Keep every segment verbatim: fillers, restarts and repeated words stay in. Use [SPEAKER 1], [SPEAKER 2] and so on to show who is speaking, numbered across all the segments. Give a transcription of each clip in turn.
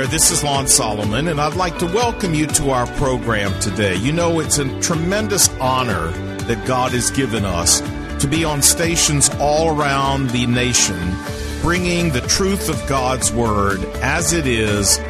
[SPEAKER 1] this is Lon Solomon, and I'd like to welcome you to our program today. You know, it's a tremendous honor that God has given us to be on stations all around the nation, bringing the truth of God's Word as it is,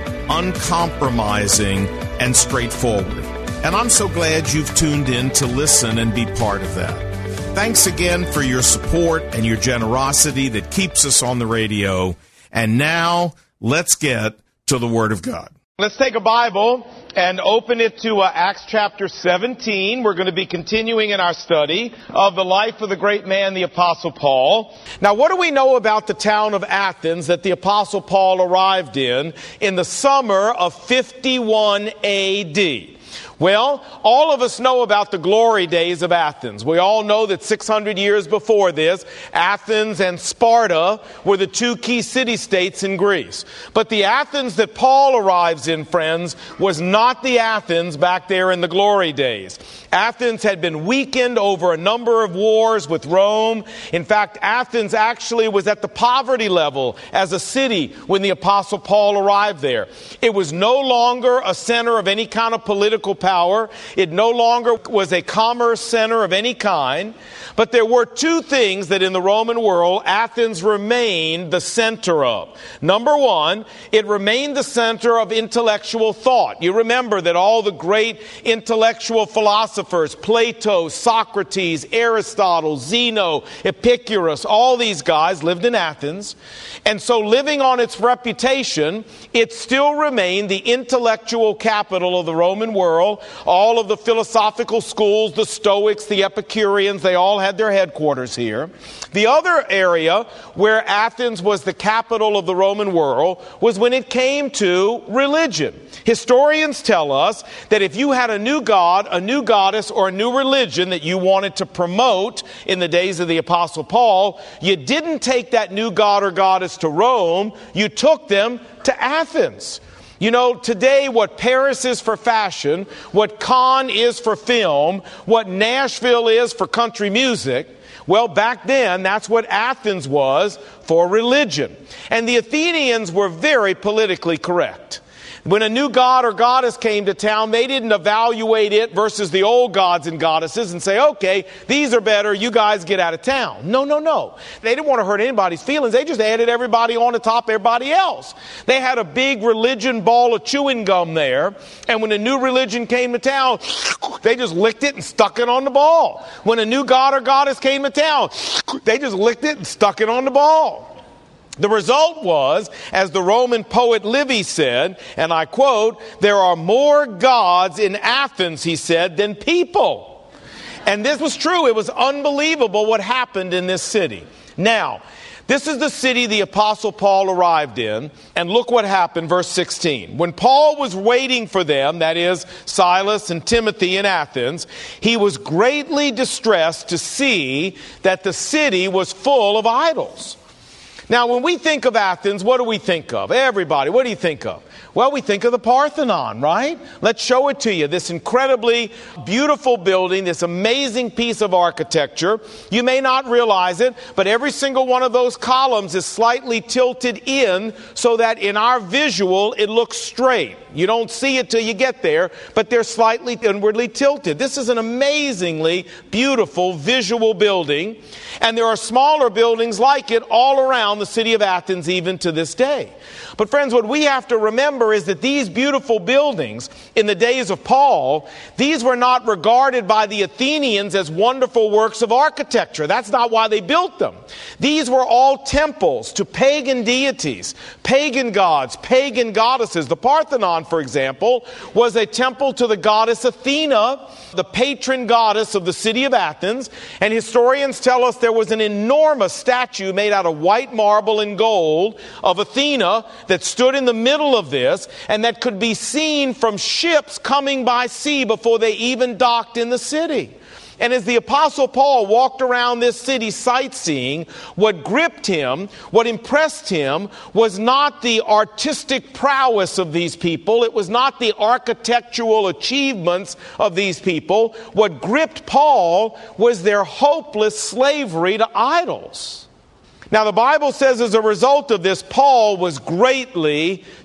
[SPEAKER 1] uncompromising and straightforward. And I'm so glad you've tuned in to listen and be part of that. Thanks again for your support and your generosity that keeps us on the radio. And now, let's get to the Word of God.
[SPEAKER 2] Let's take a Bible and open it to uh, Acts chapter seventeen. We're going to be continuing in our study of the life of the great man, the Apostle Paul. Now, what do we know about the town of Athens that the Apostle Paul arrived in in the summer of fifty-one A D? Well, all of us know about the glory days of Athens. We all know that six hundred years before this, Athens and Sparta were the two key city-states in Greece. But the Athens that Paul arrives in, friends, was not the Athens back there in the glory days. Athens had been weakened over a number of wars with Rome. In fact, Athens actually was at the poverty level as a city when the Apostle Paul arrived there. It was no longer a center of any kind of political power. It no longer was a commerce center of any kind. But there were two things that in the Roman world, Athens remained the center of. Number one, it remained the center of intellectual thought. You remember that all the great intellectual philosophers, Plato, Socrates, Aristotle, Zeno, Epicurus, all these guys lived in Athens. And so living on its reputation, it still remained the intellectual capital of the Roman world. All of the philosophical schools, the Stoics, the Epicureans, they all had their headquarters here. The other area where Athens was the capital of the Roman world was when it came to religion. Historians tell us that if you had a new god, a new goddess, or a new religion that you wanted to promote in the days of the Apostle Paul, you didn't take that new god or goddess to Rome, you took them to Athens. You know, today what Paris is for fashion, what Cannes is for film, what Nashville is for country music, well, back then, that's what Athens was for religion. And the Athenians were very politically correct. When a new god or goddess came to town, they didn't evaluate it versus the old gods and goddesses and say, okay, these are better, you guys get out of town. No, no, no. They didn't want to hurt anybody's feelings. They just added everybody on to top of everybody else. They had a big religion ball of chewing gum there, and when a new religion came to town, they just licked it and stuck it on the ball. When a new god or goddess came to town, they just licked it and stuck it on the ball. The result was, as the Roman poet Livy said, and I quote, "There are more gods in Athens," he said, "than people." And this was true. It was unbelievable what happened in this city. Now, this is the city the Apostle Paul arrived in, and look what happened, verse sixteen. When Paul was waiting for them, that is, Silas and Timothy in Athens, he was greatly distressed to see that the city was full of idols. Now, when we think of Athens, what do we think of? Everybody, what do you think of? Well, we think of the Parthenon, right? Let's show it to you. This incredibly beautiful building, this amazing piece of architecture. You may not realize it, but every single one of those columns is slightly tilted in so that in our visual, it looks straight. You don't see it till you get there, but they're slightly inwardly tilted. This is an amazingly beautiful visual building, and there are smaller buildings like it all around the city of Athens even to this day. But friends, what we have to remember is that these beautiful buildings in the days of Paul, these were not regarded by the Athenians as wonderful works of architecture. That's not why they built them. These were all temples to pagan deities, pagan gods, pagan goddesses. The Parthenon, for example, was a temple to the goddess Athena, the patron goddess of the city of Athens. And historians tell us there was an enormous statue made out of white marble and gold of Athena that stood in the middle of this and that could be seen from ships coming by sea before they even docked in the city. And as the Apostle Paul walked around this city sightseeing, what gripped him, what impressed him, was not the artistic prowess of these people. It was not the architectural achievements of these people. What gripped Paul was their hopeless slavery to idols. Now, the Bible says as a result of this, Paul was greatly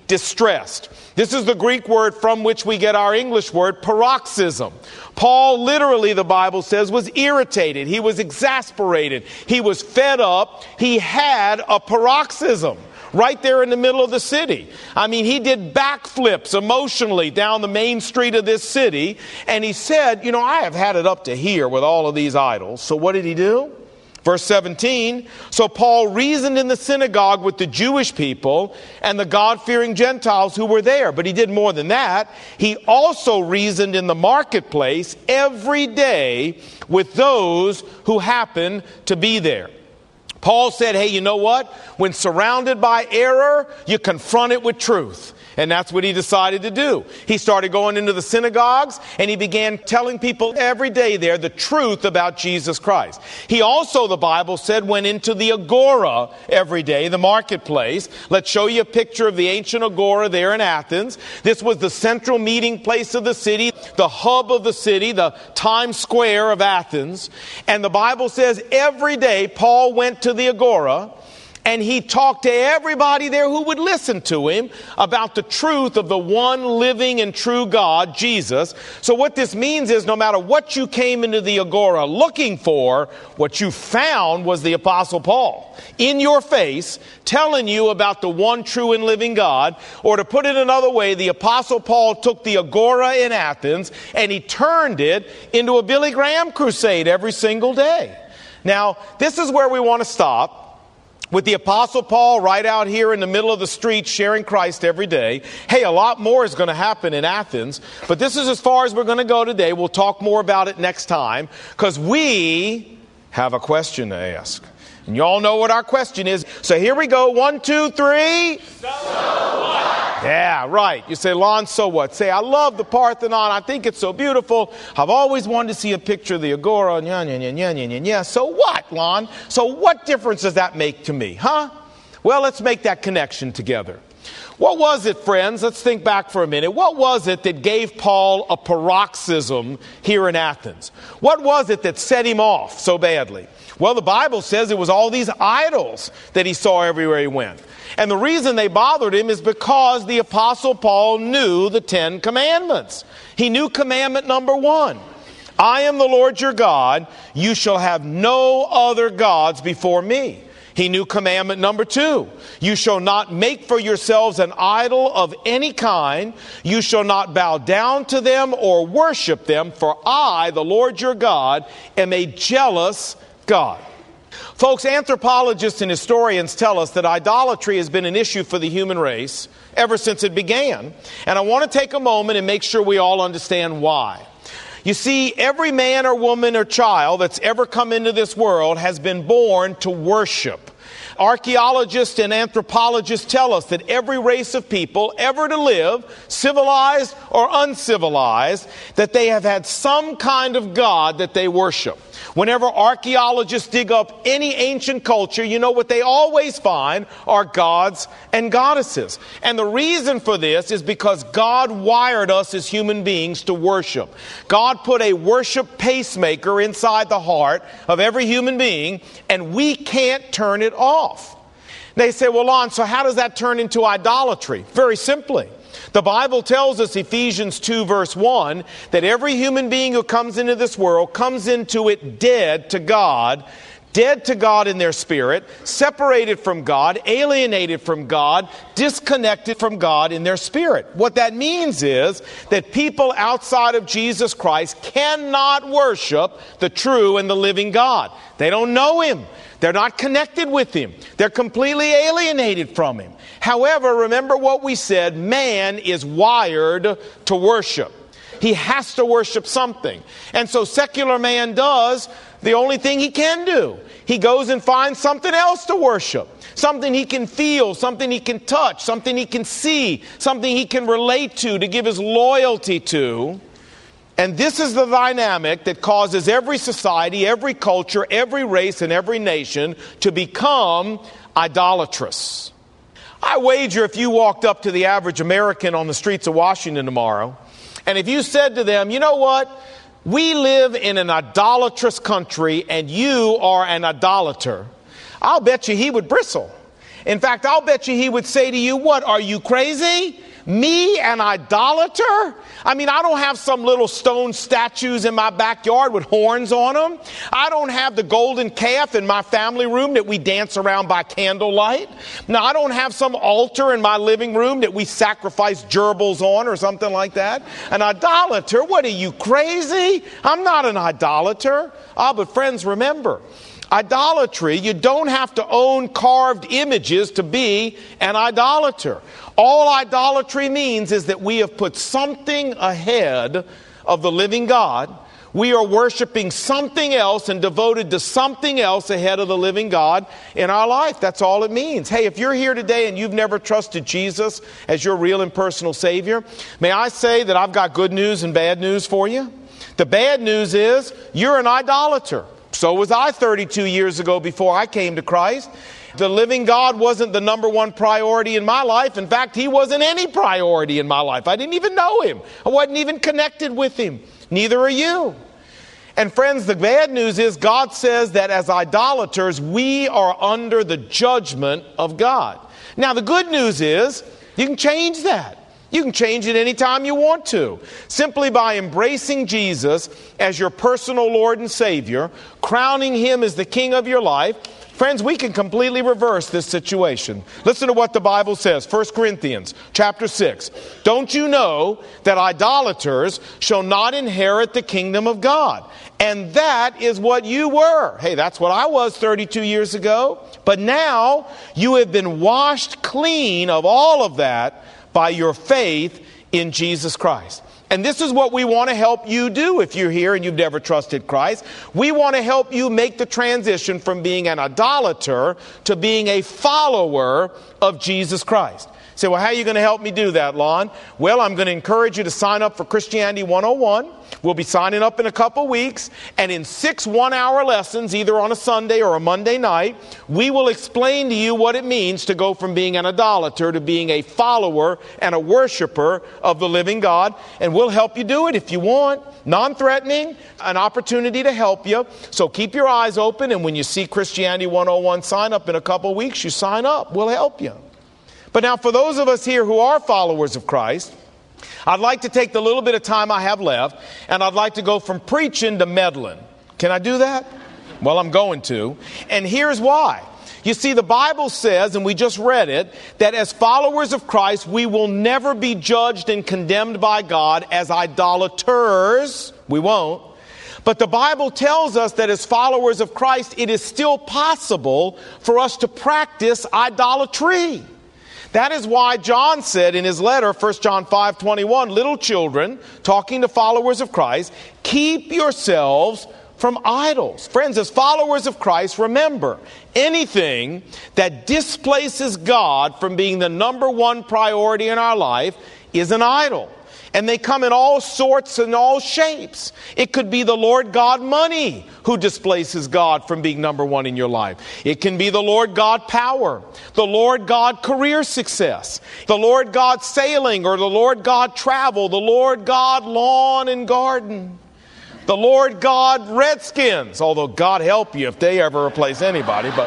[SPEAKER 2] distressed. This is the Greek word from which we get our English word paroxysm. Paul literally, the Bible says, was irritated. He was exasperated. He was fed up. He had a paroxysm right there in the middle of the city. I mean, he did backflips emotionally down the main street of this city. And he said, you know, I have had it up to here with all of these idols. So what did he do? Verse seventeen, so Paul reasoned in the synagogue with the Jewish people and the God-fearing Gentiles who were there. But he did more than that. He also reasoned in the marketplace every day with those who happened to be there. Paul said, hey, you know what? When surrounded by error, you confront it with truth. And that's what he decided to do. He started going into the synagogues and he began telling people every day there the truth about Jesus Christ. He also, the Bible said, went into the agora every day, the marketplace. Let's show you a picture of the ancient agora there in Athens. This was the central meeting place of the city, the hub of the city, the Times Square of Athens. And the Bible says every day Paul went to the agora and he talked to everybody there who would listen to him about the truth of the one living and true God, Jesus. So what this means is no matter what you came into the agora looking for, what you found was the Apostle Paul in your face telling you about the one true and living God. Or to put it another way, the Apostle Paul took the agora in Athens and he turned it into a Billy Graham crusade every single day. Now, this is where we want to stop. With the Apostle Paul right out here in the middle of the street sharing Christ every day. Hey, a lot more is going to happen in Athens, but this is as far as we're going to go today. We'll talk more about it next time because we have a question to ask. And y'all know what our question is. So here we go. One, two, three. So what? Yeah, right. You say, Lon, so what? Say, I love the Parthenon. I think it's so beautiful. I've always wanted to see a picture of the agora. Nya, nya, nya, nya, nya, nya, nya. So what, Lon? So what difference does that make to me, huh? Well, let's make that connection together. What was it, friends? Let's think back for a minute. What was it that gave Paul a paroxysm here in Athens? What was it that set him off so badly? Well, the Bible says it was all these idols that he saw everywhere he went. And the reason they bothered him is because the Apostle Paul knew the Ten Commandments. He knew commandment number one. I am the Lord your God. You shall have no other gods before me. He knew commandment number two. You shall not make for yourselves an idol of any kind. You shall not bow down to them or worship them. For I, the Lord your God, am a jealous God. Folks, anthropologists and historians tell us that idolatry has been an issue for the human race ever since it began. And I want to take a moment and make sure we all understand why. You see, every man or woman or child that's ever come into this world has been born to worship. Archaeologists and anthropologists tell us that every race of people ever to live, civilized or uncivilized, that they have had some kind of God that they worship. Whenever archaeologists dig up any ancient culture, you know what they always find are gods and goddesses. And the reason for this is because God wired us as human beings to worship. God put a worship pacemaker inside the heart of every human being, and we can't turn it off. They say, well, Lon, so how does that turn into idolatry? Very simply. The Bible tells us, Ephesians two verse one, that every human being who comes into this world comes into it dead to God, dead to God in their spirit, separated from God, alienated from God, disconnected from God in their spirit. What that means is that people outside of Jesus Christ cannot worship the true and the living God. They don't know Him. They're not connected with Him. They're completely alienated from Him. However, remember what we said, man is wired to worship. He has to worship something. And so secular man does the only thing he can do. He goes and finds something else to worship. Something he can feel, something he can touch, something he can see, something he can relate to, to give his loyalty to. And this is the dynamic that causes every society, every culture, every race, and every nation to become idolatrous. I wager if you walked up to the average American on the streets of Washington tomorrow, and if you said to them, you know what, we live in an idolatrous country and you are an idolater, I'll bet you he would bristle. In fact, I'll bet you he would say to you, what, are you crazy? Me, an idolater? I mean, I don't have some little stone statues in my backyard with horns on them. I don't have the golden calf in my family room that we dance around by candlelight. Now, I don't have some altar in my living room that we sacrifice gerbils on or something like that. An idolater? What, are you crazy? I'm not an idolater. Ah, but friends, remember, idolatry, you don't have to own carved images to be an idolater. All idolatry means is that we have put something ahead of the living God. We are worshiping something else and devoted to something else ahead of the living God in our life. That's all it means. Hey, if you're here today and you've never trusted Jesus as your real and personal Savior, may I say that I've got good news and bad news for you. The bad news is you're an idolater. So was I thirty-two years ago before I came to Christ. The living God wasn't the number one priority in my life. In fact, He wasn't any priority in my life. I didn't even know Him. I wasn't even connected with Him. Neither are you. And friends, the bad news is God says that as idolaters, we are under the judgment of God. Now, the good news is you can change that. You can change it anytime you want to. Simply by embracing Jesus as your personal Lord and Savior, crowning Him as the King of your life. Friends, we can completely reverse this situation. Listen to what the Bible says. First Corinthians chapter six. Don't you know that idolaters shall not inherit the kingdom of God? And that is what you were. Hey, that's what I was thirty-two years ago. But now you have been washed clean of all of that by your faith in Jesus Christ. And this is what we want to help you do if you're here and you've never trusted Christ. We want to help you make the transition from being an idolater to being a follower of Jesus Christ. You say, well, how are you going to help me do that, Lon? Well, I'm going to encourage you to sign up for Christianity one oh one. We'll be signing up in a couple weeks. And in six one-hour lessons, either on a Sunday or a Monday night, we will explain to you what it means to go from being an idolater to being a follower and a worshiper of the living God. And we'll help you do it if you want. Non-threatening, an opportunity to help you. So keep your eyes open. And when you see Christianity one oh one sign up in a couple weeks, you sign up. We'll help you. But now for those of us here who are followers of Christ, I'd like to take the little bit of time I have left, and I'd like to go from preaching to meddling. Can I do that? Well, I'm going to. And here's why. You see, the Bible says, and we just read it, that as followers of Christ, we will never be judged and condemned by God as idolaters. We won't. But the Bible tells us that as followers of Christ, it is still possible for us to practice idolatry. That is why John said in his letter, First John five twenty-one, little children, talking to followers of Christ, keep yourselves from idols. Friends, as followers of Christ, remember, anything that displaces God from being the number one priority in our life is an idol. And they come in all sorts and all shapes. It could be the Lord God money who displaces God from being number one in your life. It can be the Lord God power, the Lord God career success, the Lord God sailing, or the Lord God travel, the Lord God lawn and garden, the Lord God Redskins, although God help you if they ever replace anybody, but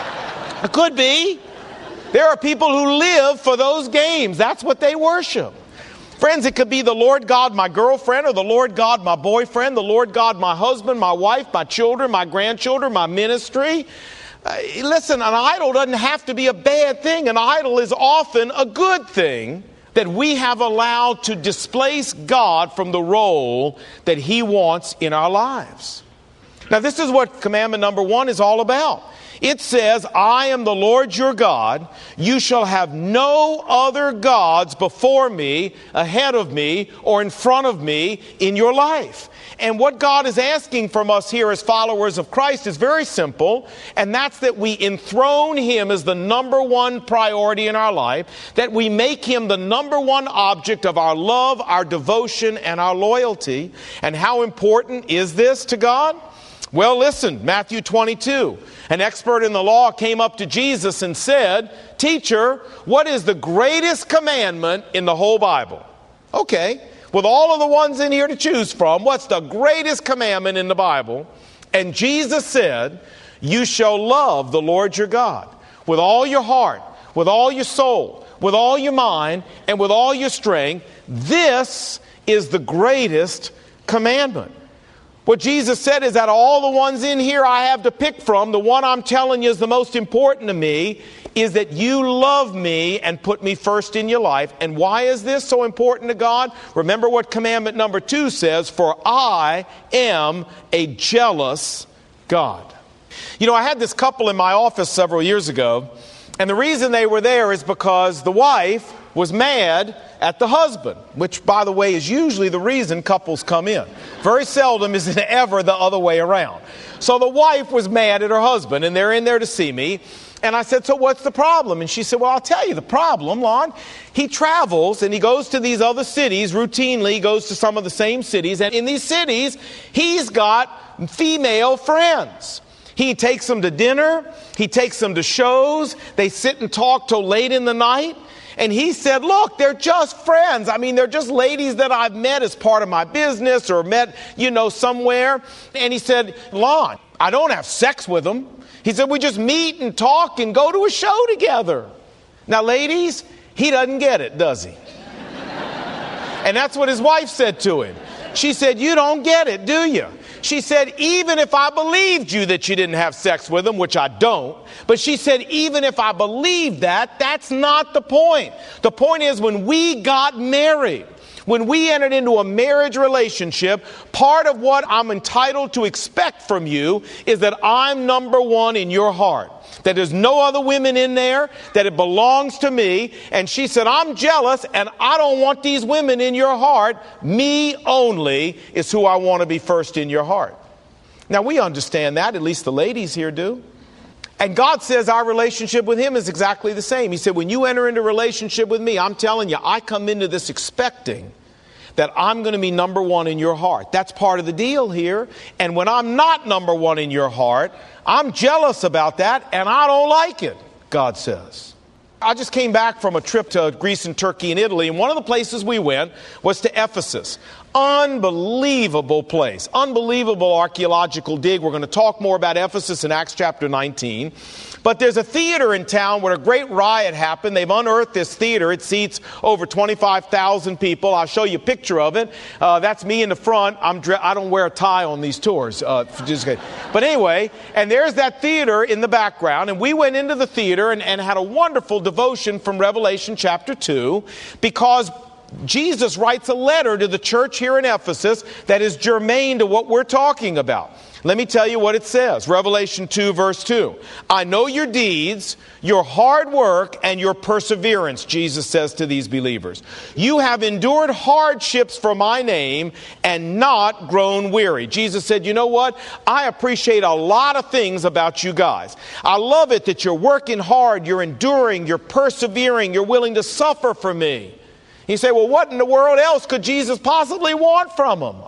[SPEAKER 2] it could be. There are people who live for those games. That's what they worship. Friends, it could be the Lord God, my girlfriend, or the Lord God, my boyfriend, the Lord God, my husband, my wife, my children, my grandchildren, my ministry. Uh, listen, an idol doesn't have to be a bad thing. An idol is often a good thing that we have allowed to displace God from the role that He wants in our lives. Now, this is what commandment number one is all about. It says, I am the Lord your God. You shall have no other gods before me, ahead of me, or in front of me in your life. And what God is asking from us here as followers of Christ is very simple, and that's that we enthrone Him as the number one priority in our life, that we make Him the number one object of our love, our devotion, and our loyalty. And how important is this to God? Well, listen, Matthew twenty-two. An expert in the law came up to Jesus and said, Teacher, what is the greatest commandment in the whole Bible? Okay, with all of the ones in here to choose from, what's the greatest commandment in the Bible? And Jesus said, you shall love the Lord your God with all your heart, with all your soul, with all your mind, and with all your strength. This is the greatest commandment. What Jesus said is that all the ones in here I have to pick from, the one I'm telling you is the most important to me, is that you love me and put me first in your life. And why is this so important to God? Remember what commandment number two says, for I am a jealous God. You know, I had this couple in my office several years ago, and the reason they were there is because the wife was mad at the husband, which, by the way, is usually the reason couples come in. Very seldom is it ever the other way around. So the wife was mad at her husband, and they're in there to see me. And I said, so what's the problem? And she said, well, I'll tell you the problem, Lon. He travels and he goes to these other cities routinely. He goes to some of the same cities. And in these cities, he's got female friends. He takes them to dinner. He takes them to shows. They sit and talk till late in the night. And he said, look, they're just friends. I mean, they're just ladies that I've met as part of my business or met, you know, somewhere. And he said, Lon, I don't have sex with them. He said, we just meet and talk and go to a show together. Now, ladies, he doesn't get it, does he? And that's what his wife said to him. She said, you don't get it, do you? She said, even if I believed you that you didn't have sex with him, which I don't, but she said, even if I believed that, that's not the point. The point is, when we got married, when we entered into a marriage relationship, part of what I'm entitled to expect from you is that I'm number one in your heart. That there's no other women in there, that it belongs to me. And she said, I'm jealous and I don't want these women in your heart. Me only is who I want to be first in your heart. Now, we understand that, at least the ladies here do. And God says our relationship with him is exactly the same. He said, when you enter into a relationship with me, I'm telling you, I come into this expecting that I'm going to be number one in your heart. That's part of the deal here. And when I'm not number one in your heart, I'm jealous about that, and I don't like it, God says. I just came back from a trip to Greece and Turkey and Italy, and one of the places we went was to Ephesus. Unbelievable place. Unbelievable archaeological dig. We're going to talk more about Ephesus in Acts chapter nineteen. But there's a theater in town where a great riot happened. They've unearthed this theater. It seats over twenty-five thousand people. I'll show you a picture of it. Uh, that's me in the front. I'm dre- I don't wear a tie on these tours. Uh, just but anyway, and there's that theater in the background. And we went into the theater and, and had a wonderful devotion from Revelation chapter two, because Jesus writes a letter to the church here in Ephesus that is germane to what we're talking about. Let me tell you what it says. Revelation two, verse two. I know your deeds, your hard work, and your perseverance, Jesus says to these believers. You have endured hardships for my name and not grown weary. Jesus said, you know what? I appreciate a lot of things about you guys. I love it that you're working hard, you're enduring, you're persevering, you're willing to suffer for me. You say, well, what in the world else could Jesus possibly want from them?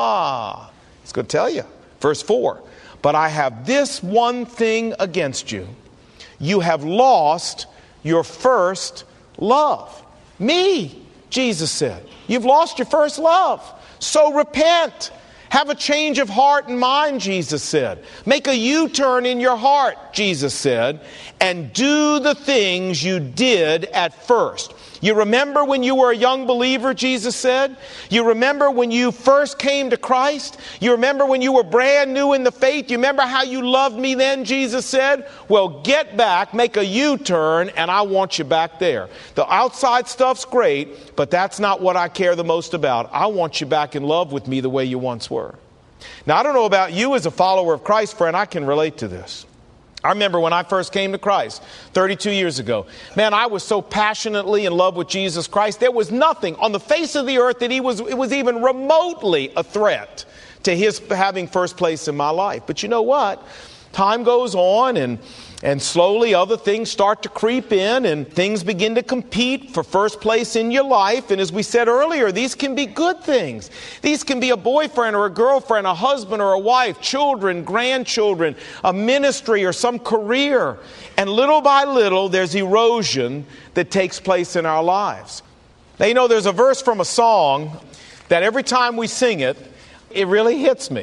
[SPEAKER 2] Ah, he's going to tell you. Verse four, but I have this one thing against you. You have lost your first love. Me, Jesus said. You've lost your first love. So repent. Have a change of heart and mind, Jesus said. Make a U-turn in your heart, Jesus said, and do the things you did at first. You remember when you were a young believer, Jesus said? You remember when you first came to Christ? You remember when you were brand new in the faith? You remember how you loved me then, Jesus said? Well, get back, make a U-turn, and I want you back there. The outside stuff's great, but that's not what I care the most about. I want you back in love with me the way you once were. Now, I don't know about you as a follower of Christ, friend, I can relate to this. I remember when I first came to Christ thirty-two years ago. Man, I was so passionately in love with Jesus Christ. There was nothing on the face of the earth that he was, it was even remotely a threat to his having first place in my life. But you know what? Time goes on and And slowly other things start to creep in and things begin to compete for first place in your life. And as we said earlier, these can be good things. These can be a boyfriend or a girlfriend, a husband or a wife, children, grandchildren, a ministry or some career. And little by little, there's erosion that takes place in our lives. Now, you know, there's a verse from a song that every time we sing it, it really hits me.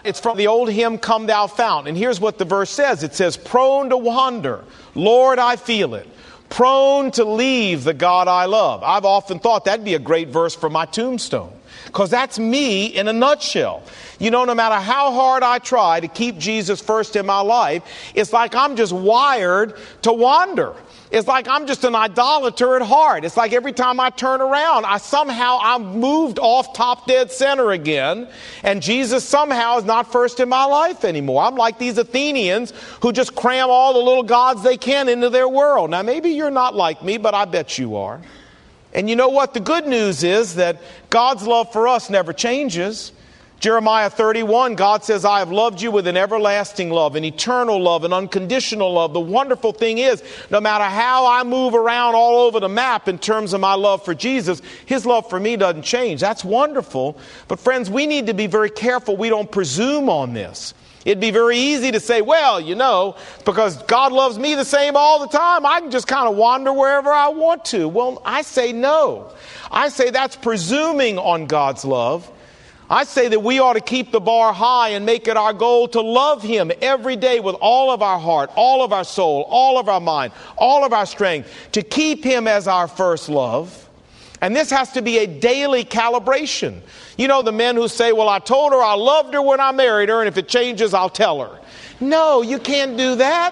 [SPEAKER 2] It's from the old hymn, Come Thou Fount. And here's what the verse says. It says, prone to wander, Lord, I feel it. Prone to leave the God I love. I've often thought that'd be a great verse for my tombstone, because that's me in a nutshell. You know, no matter how hard I try to keep Jesus first in my life, it's like I'm just wired to wander. It's like I'm just an idolater at heart. It's like every time I turn around, I somehow I'm moved off top dead center again, and Jesus somehow is not first in my life anymore. I'm like these Athenians who just cram all the little gods they can into their world. Now, maybe you're not like me, but I bet you are. And you know what? The good news is that God's love for us never changes. Jeremiah thirty-one, God says, I have loved you with an everlasting love, an eternal love, an unconditional love. The wonderful thing is, no matter how I move around all over the map in terms of my love for Jesus, His love for me doesn't change. That's wonderful. But friends, we need to be very careful we don't presume on this. It'd be very easy to say, well, you know, because God loves me the same all the time, I can just kind of wander wherever I want to. Well, I say no. I say that's presuming on God's love. I say that we ought to keep the bar high and make it our goal to love Him every day with all of our heart, all of our soul, all of our mind, all of our strength, to keep Him as our first love. And this has to be a daily calibration. You know, the men who say, well, I told her I loved her when I married her, and if it changes, I'll tell her. No, you can't do that.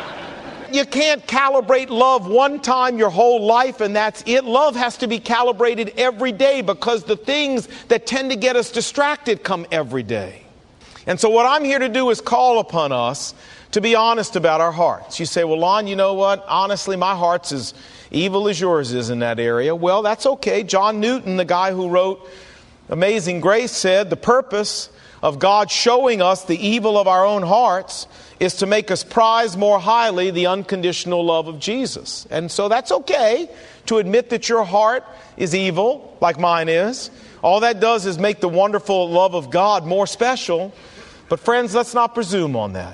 [SPEAKER 2] You can't calibrate love one time your whole life and that's it. Love has to be calibrated every day, because the things that tend to get us distracted come every day. And so what I'm here to do is call upon us to be honest about our hearts. You say, well, Lon, you know what? Honestly, my heart's as evil as yours is in that area. Well, that's okay. John Newton, the guy who wrote Amazing Grace, said the purpose of God showing us the evil of our own hearts is to make us prize more highly the unconditional love of Jesus. And so that's okay to admit that your heart is evil, like mine is. All that does is make the wonderful love of God more special. But friends, let's not presume on that.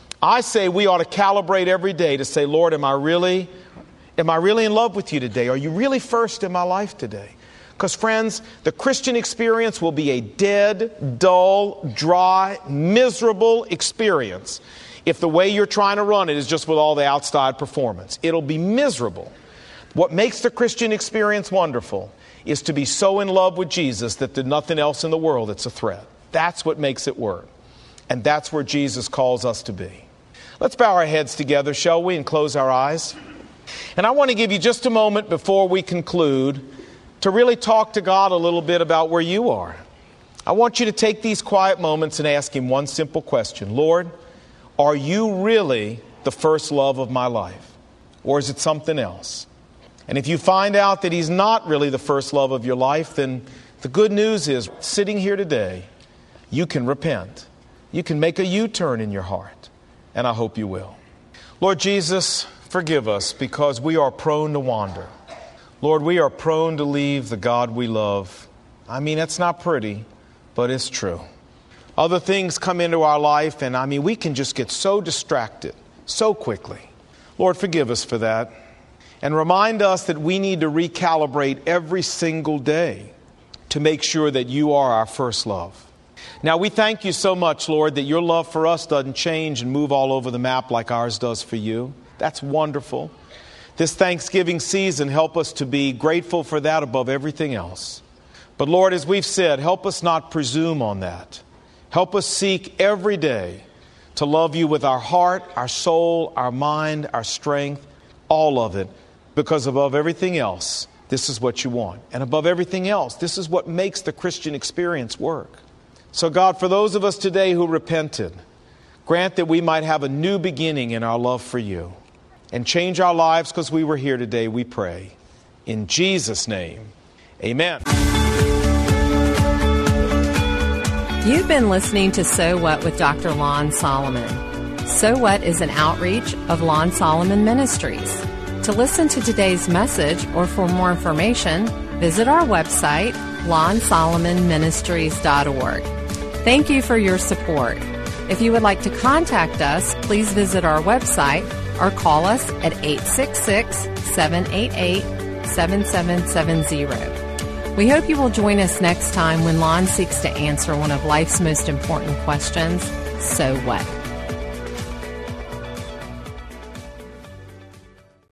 [SPEAKER 2] I say we ought to calibrate every day to say, Lord, am I really, am I really in love with you today? Are you really first in my life today? Because friends, the Christian experience will be a dead, dull, dry, miserable experience if the way you're trying to run it is just with all the outside performance. It'll be miserable. What makes the Christian experience wonderful is to be so in love with Jesus that there's nothing else in the world that's a threat. That's what makes it work. And that's where Jesus calls us to be. Let's bow our heads together, shall we, and close our eyes. And I want to give you just a moment before we conclude to really talk to God a little bit about where you are. I want you to take these quiet moments and ask Him one simple question. Lord, are you really the first love of my life? Or is it something else? And if you find out that He's not really the first love of your life, then the good news is, sitting here today, you can repent. You can make a U-turn in your heart. And I hope you will. Lord Jesus, forgive us because we are prone to wander. Lord, we are prone to leave the God we love. I mean, it's not pretty, but it's true. Other things come into our life, and I mean, we can just get so distracted so quickly. Lord, forgive us for that. And remind us that we need to recalibrate every single day to make sure that you are our first love. Now, we thank you so much, Lord, that your love for us doesn't change and move all over the map like ours does for you. That's wonderful. This Thanksgiving season, help us to be grateful for that above everything else. But Lord, as we've said, help us not presume on that. Help us seek every day to love you with our heart, our soul, our mind, our strength, all of it. Because above everything else, this is what you want. And above everything else, this is what makes the Christian experience work. So God, for those of us today who repented, grant that we might have a new beginning in our love for you. And change our lives because we were here today, we pray. In Jesus' name, amen.
[SPEAKER 3] You've been listening to So What with Doctor Lon Solomon. So What is an outreach of Lon Solomon Ministries. To listen to today's message or for more information, visit our website, lon solomon ministries dot org. Thank you for your support. If you would like to contact us, please visit our website or call us at eight six six, seven eight eight, seven seven seven zero. We hope you will join us next time when Lon seeks to answer one of life's most important questions, so what?